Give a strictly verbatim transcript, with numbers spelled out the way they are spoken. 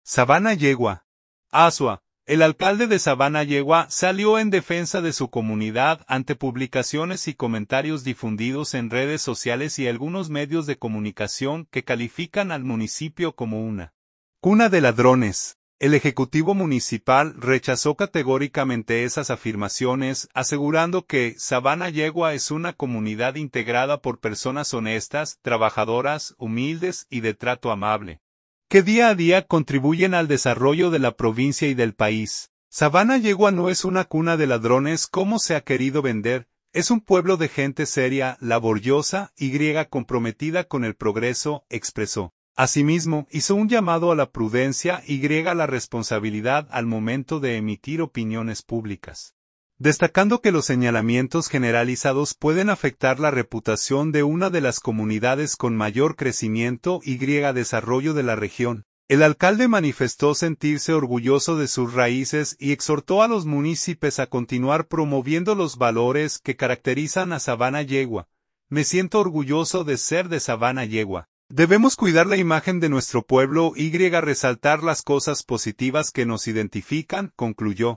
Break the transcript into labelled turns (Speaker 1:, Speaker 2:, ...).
Speaker 1: Sabana Yegua. Azua, el alcalde de Sabana Yegua salió en defensa de su comunidad ante publicaciones y comentarios difundidos en redes sociales y algunos medios de comunicación que califican al municipio como una cuna de ladrones. El Ejecutivo Municipal rechazó categóricamente esas afirmaciones, asegurando que Sabana Yegua es una comunidad integrada por personas honestas, trabajadoras, humildes y de trato amable, que día a día contribuyen al desarrollo de la provincia y del país. Sabana Yegua no es una cuna de ladrones como se ha querido vender, es un pueblo de gente seria, laboriosa y griega comprometida con el progreso, expresó. Asimismo, hizo un llamado a la prudencia y griega la responsabilidad al momento de emitir opiniones públicas, destacando que los señalamientos generalizados pueden afectar la reputación de una de las comunidades con mayor crecimiento y griega desarrollo de la región. El alcalde manifestó sentirse orgulloso de sus raíces y exhortó a los municipios a continuar promoviendo los valores que caracterizan a Sabana Yegua. Me siento orgulloso de ser de Sabana Yegua. Debemos cuidar la imagen de nuestro pueblo y resaltar las cosas positivas que nos identifican, concluyó.